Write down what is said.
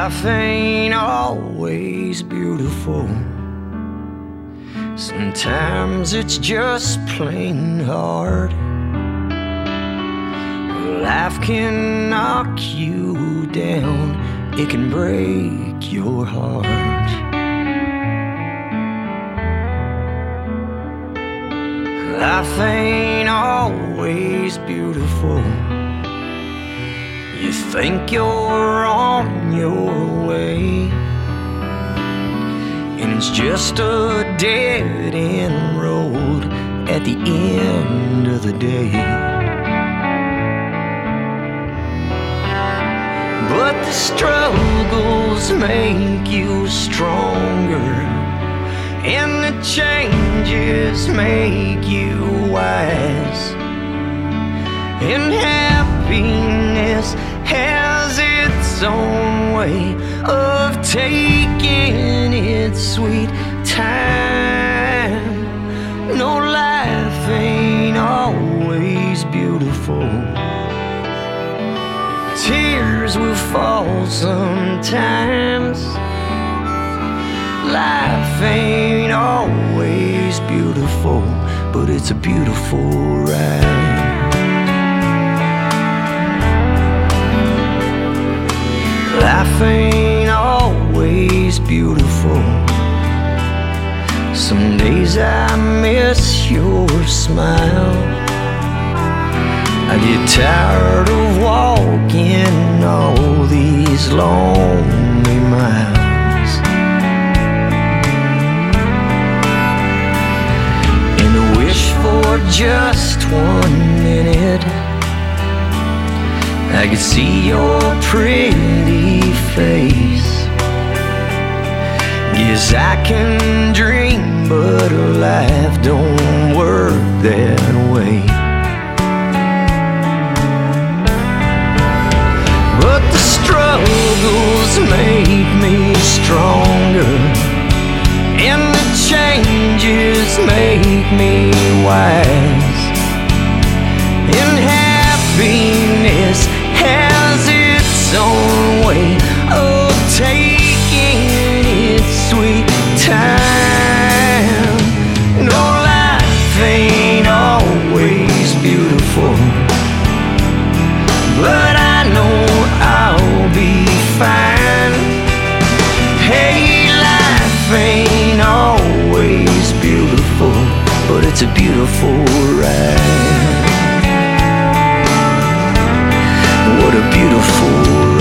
Life ain't always beautiful. Sometimes it's just plain hard. Life can knock you down, it can break your heart. Life ain't always beautiful. You think you're on your way, and it's just a dead-end road at the end of the day. But the struggles make you stronger, and the changes make you wise. And happiness has its own way of taking its sweet time. No, life ain't always beautiful. Tears will fall sometimes. Life ain't always beautiful, but it's a beautiful ride. Life ain't always beautiful. Some days I miss your smile. I get tired of walking all these lonely miles, and I wish for just 1 minute I could see your pretty face. Yes, I can dream, but life don't work that way. But the struggles make me stronger, and the changes make me wise. And happiness has its own way of taking its sweet time. No, life ain't always beautiful, but I know I'll be fine. Hey, life ain't always beautiful, but it's a beautiful ride. What a beautiful